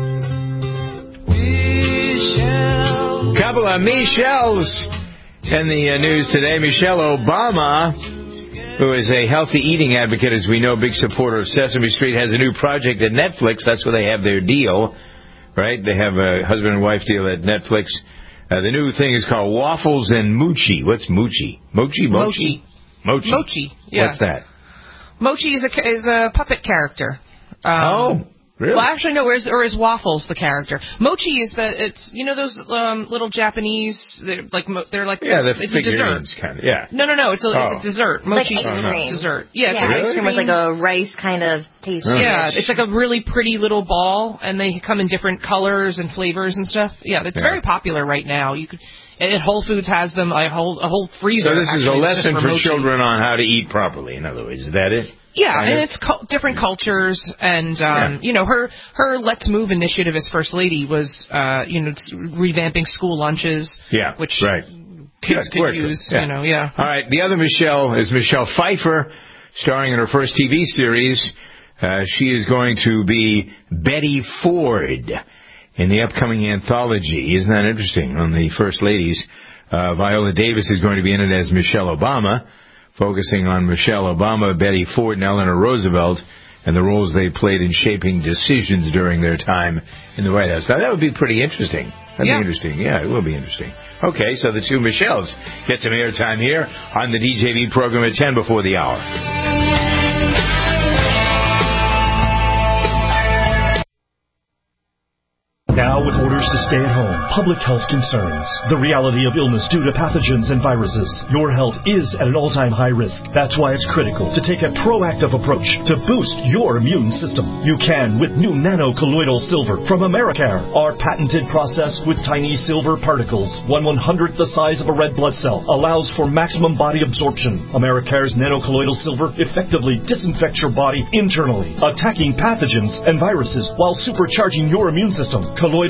Michelle. Couple of Michelles in the uh, news today. Michelle Obama, who is a healthy eating advocate, as we know, big supporter of Sesame Street, has a new project at Netflix. That's where they have their deal, right? They have a husband and wife deal at Netflix. Uh, the new thing is called Waffles and Mochi. What's Mochi? Mochi? Mochi? Mochi. Mochi, yeah. What's that? Mochi is a, is a puppet character. Um, oh. Really? Well, actually, no. Or is, or is Waffles the character? Mochi is the it's you know those um, little Japanese they're like they're like yeah the it's a dessert kind of yeah no no no it's a, oh. it's a dessert Mochi like ice cream. dessert yeah, yeah it's ice cream with like a rice kind of taste. Yeah, it's like a really pretty little ball and they come in different colors and flavors and stuff. Yeah, it's yeah. very popular right now. You could. And Whole Foods has them, a whole, a whole freezer. So this is a lesson for, for children on how to eat properly, in other words. Is that it? Yeah, kind and of? It's cu- different cultures. And, um, yeah. you know, her, her Let's Move initiative as First Lady was, uh, you know, revamping school lunches. Yeah, which right. kids Good. could use, yeah. you know, yeah. All right, the other Michelle is Michelle Pfeiffer, starring in her first T V series. Uh, she is going to be Betty Ford in the upcoming anthology. Isn't that interesting, on the First Ladies? Uh, Viola Davis is going to be in it as Michelle Obama, focusing on Michelle Obama, Betty Ford, and Eleanor Roosevelt, and the roles they played in shaping decisions during their time in the White House. Now, that would be pretty interesting. That'd yeah. be interesting. Yeah, it will be interesting. Okay, so the two Michelles get some airtime here on the D J V program at ten before the hour. Now with orders to stay at home, public health concerns, the reality of illness due to pathogens and viruses, your health is at an all-time high risk. That's why it's critical to take a proactive approach to boost your immune system. You can with new nano-colloidal silver from Americare. Our patented process with tiny silver particles, one one-hundredth the size of a red blood cell, allows for maximum body absorption. Americare's nano-colloidal silver effectively disinfects your body internally, attacking pathogens and viruses while supercharging your immune system. Colloidal silver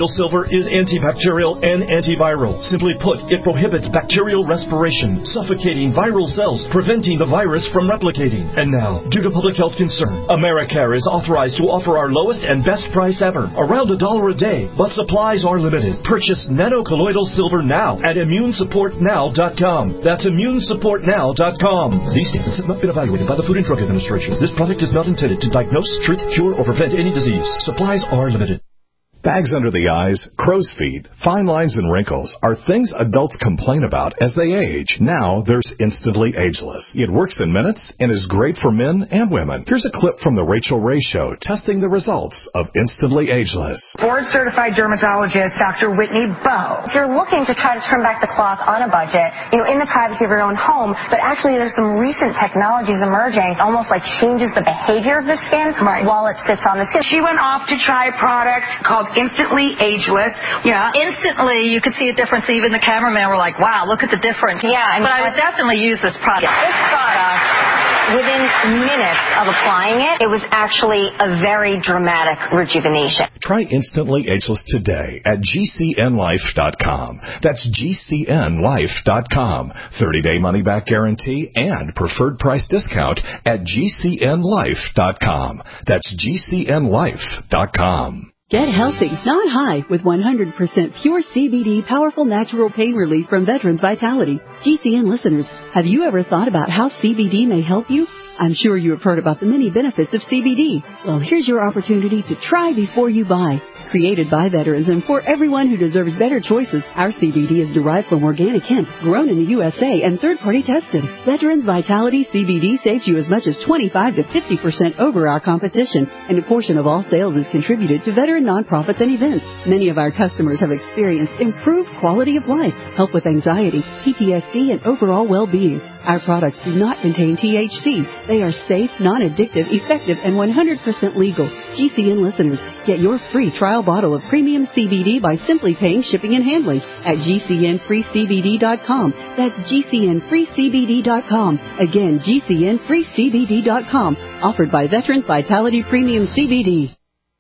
is antibacterial and antiviral. Simply put, it prohibits bacterial respiration, suffocating viral cells, preventing the virus from replicating. And now, due to public health concern, Americare is authorized to offer our lowest and best price ever, around a dollar a day, but supplies are limited. Purchase nanocolloidal silver now at immune support now dot com. That's immune support now dot com. These statements have not been evaluated by the Food and Drug Administration. This product is not intended to diagnose, treat, cure, or prevent any disease. Supplies are limited. Bags under the eyes, crow's feet, fine lines, and wrinkles are things adults complain about as they age. Now there's Instantly Ageless. It works in minutes and is great for men and women. Here's a clip from The Rachel Ray Show testing the results of Instantly Ageless. Board-certified dermatologist Doctor Whitney Bowe. If you're looking to try to turn back the clock on a budget, you know, in the privacy of your own home, but actually there's some recent technologies emerging, almost like changes the behavior of the skin right. while it sits on the skin. She went off to try a product called Instantly Ageless. Yeah, instantly you could see a difference. Even the cameraman were like, wow, look at the difference. Yeah, and but I would definitely use this product. This product, within minutes of applying it, it was actually a very dramatic rejuvenation. Try Instantly Ageless today at G C N life dot com. That's G C N life dot com. thirty-day money-back guarantee and preferred price discount at G C N life dot com. That's G C N life dot com. Get healthy, not high, with one hundred percent pure C B D powerful natural pain relief from Veterans Vitality. G C N listeners, have you ever thought about how C B D may help you? I'm sure you have heard about the many benefits of C B D. Well, here's your opportunity to try before you buy. Created by veterans and for everyone who deserves better choices, our C B D is derived from organic hemp, grown in the U S A, and third-party tested. Veterans Vitality C B D saves you as much as twenty-five to fifty percent over our competition, and a portion of all sales is contributed to veteran nonprofits and events. Many of our customers have experienced improved quality of life, help with anxiety, P T S D, and overall well-being. Our products do not contain T H C. They are safe, non-addictive, effective, and one hundred percent legal. G C N listeners, get your free trial bottle of premium C B D by simply paying shipping and handling at G C N free C B D dot com. That's G C N free C B D dot com. Again, G C N free C B D dot com. Offered by Veterans Vitality Premium C B D.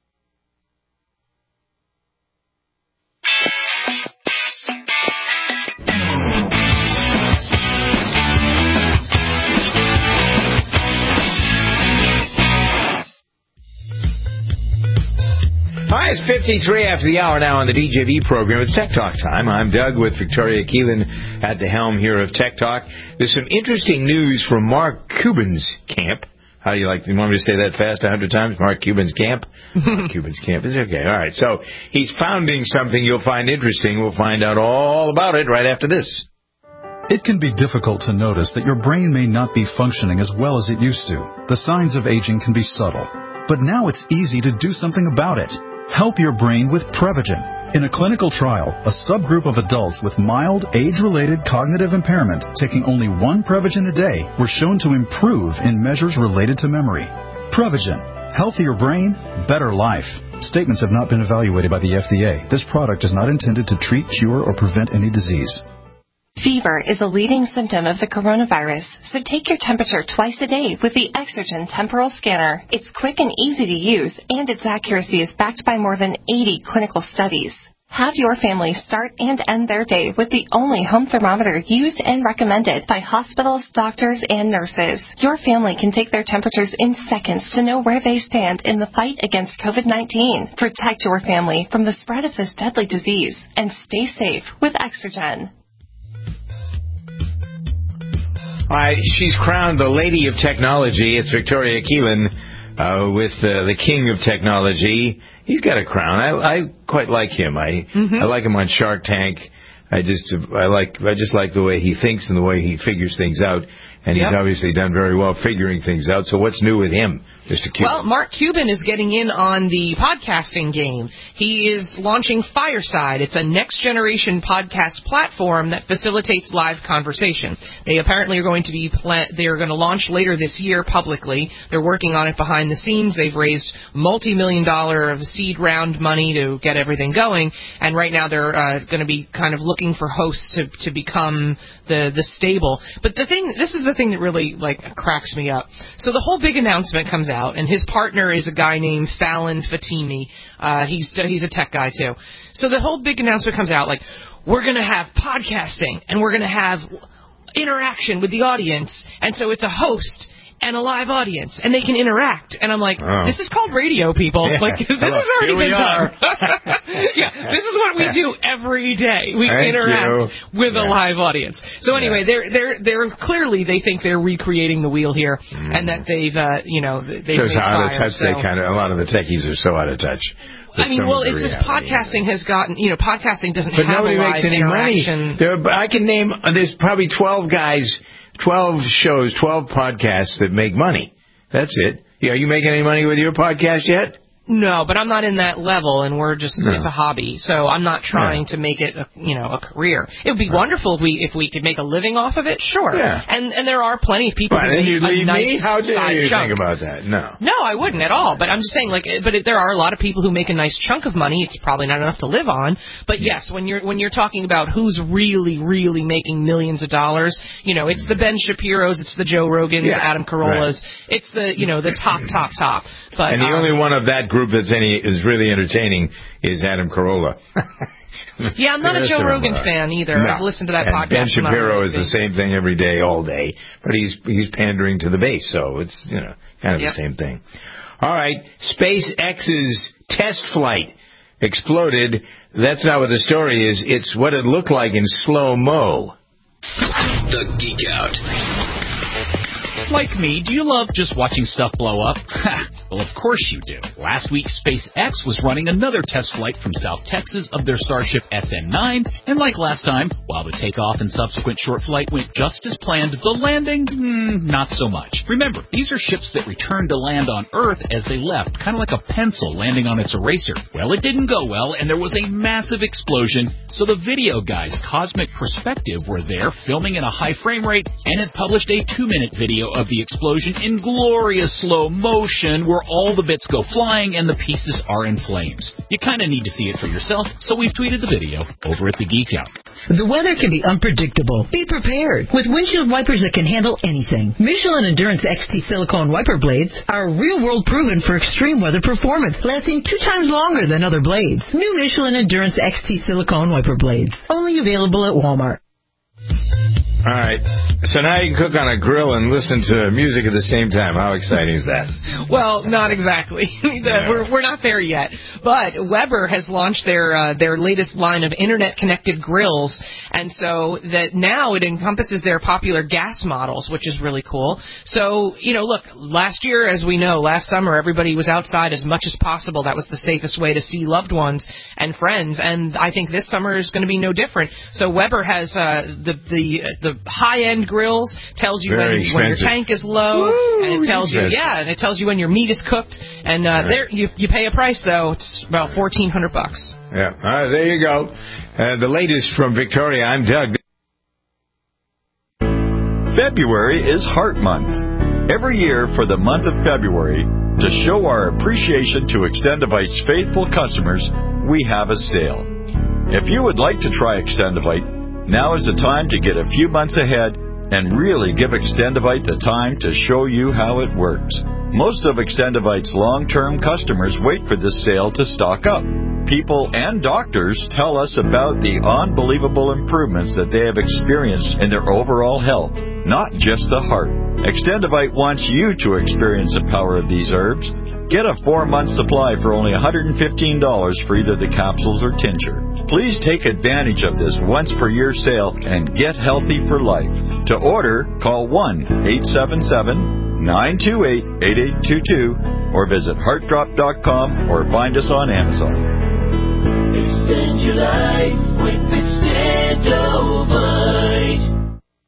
Hi, it's fifty-three after the hour now on the D J V program. It's Tech Talk time. I'm Doug with Victoria Keelan at the helm here of Tech Talk. There's some interesting news from Mark Cuban's camp. How do you like? Do you want me to say that fast a hundred times? Mark Cuban's camp? Mark Cuban's camp is okay. All right. So he's founding something you'll find interesting. We'll find out all about it right after this. It can be difficult to notice that your brain may not be functioning as well as it used to. The signs of aging can be subtle. But now it's easy to do something about it. Help your brain with Prevagen. In a clinical trial, a subgroup of adults with mild, age-related cognitive impairment taking only one Prevagen a day were shown to improve in measures related to memory. Prevagen. Healthier brain, better life. Statements have not been evaluated by the F D A. This product is not intended to treat, cure, or prevent any disease. Fever is a leading symptom of the coronavirus, so take your temperature twice a day with the Exergen Temporal Scanner. It's quick and easy to use, and its accuracy is backed by more than eighty clinical studies. Have your family start and end their day with the only home thermometer used and recommended by hospitals, doctors, and nurses. Your family can take their temperatures in seconds to know where they stand in the fight against COVID nineteen. Protect your family from the spread of this deadly disease, and stay safe with Exergen. All right, she's crowned the Lady of Technology. It's Victoria Keelan uh, with uh, the King of Technology. He's got a crown. I, I quite like him. I mm-hmm. I like him on Shark Tank. I just I like I just like the way he thinks and the way he figures things out. And he's yep. obviously done very well figuring things out. So what's new with him, Mister Cuban? Well, Mark Cuban is getting in on the podcasting game. He is launching Fireside. It's a next-generation podcast platform that facilitates live conversation. They apparently are going to be pla- they're going to launch later this year publicly. They're working on it behind the scenes. They've raised multi-million dollar of seed round money to get everything going. And right now they're uh, going to be kind of looking looking for hosts to to become the the stable. But the thing, this is the thing that really like cracks me up. So the whole big announcement comes out, and his partner is a guy named Fallon Fatimi. Uh, he's he's a tech guy too. So the whole big announcement comes out like, we're going to have podcasting, and we're going to have interaction with the audience, and so it's a host and a live audience, and they can interact. And I'm like, oh. this is called radio, people. Yeah. Like, this Hello. has already been done. Yeah, this is what we do every day. We Thank interact you. with yeah. a live audience. So anyway, yeah. they're they're they're clearly they think they're recreating the wheel here, mm. and that they've uh, you know they've shows made how out fire, of touch so. they kind of. A lot of the techies are so out of touch. I mean, well, it's just podcasting has gotten, you know, podcasting doesn't but have nobody a live makes any interaction. money. There, I can name, there's probably twelve guys, twelve shows, twelve podcasts that make money. That's it. Yeah, are you making any money with your podcast yet? No, but I'm not in that level, and we're just, no. it's a hobby, so I'm not trying yeah. to make it, a, you know, a career. It would be right. wonderful if we if we could make a living off of it, sure. Yeah. And and there are plenty of people well, who then make you leave a nice me? How dare you chunk. think about that? No. No, I wouldn't at all, but I'm just saying, like, but it, there are a lot of people who make a nice chunk of money. It's probably not enough to live on, but yes, when you're when you're talking about who's really, really making millions of dollars, you know, it's the Ben Shapiro's, it's the Joe Rogans, yeah. Adam Carolla's, right. it's the, you know, the top, top, top. But, and the um, only one of that group that's any is really entertaining is Adam Carolla. Yeah, I'm not a Joe Rogan fan either. No. I've listened to that and podcast. Ben Shapiro really is the same thing every day, all day, but he's he's pandering to the base, so it's you know kind of yep. the same thing. All right, SpaceX's test flight exploded. That's not what the story is. It's what it looked like in slow mo. The Geek Out. Like me, do you love just watching stuff blow up? Well, of course you do. Last week, SpaceX was running another test flight from South Texas of their Starship S N nine, and like last time, while the takeoff and subsequent short flight went just as planned, the landing, hmm, not so much. Remember, these are ships that return to land on Earth as they left, kind of like a pencil landing on its eraser. Well, it didn't go well, and there was a massive explosion, so the video guys, Cosmic Perspective, were there filming at a high frame rate, and it published a two-minute video of the explosion in glorious slow motion where all the bits go flying and the pieces are in flames. You kind of need to see it for yourself, so we've tweeted the video over at the Geek Out. The weather can be unpredictable. Be prepared with windshield wipers that can handle anything. Michelin Endurance X T silicone wiper blades are real-world proven for extreme weather performance, lasting two times longer than other blades. New Michelin Endurance X T silicone wiper blades, only available at Walmart. All right. So now you can cook on a grill and listen to music at the same time. How exciting is that? Well, not exactly. Yeah. We're we're not there yet. But Weber has launched their uh, their latest line of internet-connected grills, and so that now it encompasses their popular gas models, which is really cool. So, you know, look, last year, as we know, last summer, everybody was outside as much as possible. That was the safest way to see loved ones and friends, and I think this summer is going to be no different. So Weber has uh, the the the high-end grills, tells you when, when your tank is low, Woo, and it tells you, yeah, and it tells you when your meat is cooked, and uh, right. there you you pay a price though. It's about fourteen hundred bucks. Yeah, all right, there you go. Uh, the latest from Victoria. I'm Doug. February is Heart Month. Every year for the month of February, to show our appreciation to Extendivite's faithful customers, we have a sale. If you would like to try Extendivite, now is the time to get a few months ahead and really give Extendivite the time to show you how it works. Most of Extendivite's long-term customers wait for this sale to stock up. People and doctors tell us about the unbelievable improvements that they have experienced in their overall health, not just the heart. Extendivite wants you to experience the power of these herbs. Get a four-month supply for only one hundred fifteen dollars for either the capsules or tincture. Please take advantage of this once-per-year sale and get healthy for life. To order, call one eight seven seven, nine two eight, eight eight two two or visit heart drop dot com or find us on Amazon. Extend your life with Extendivite.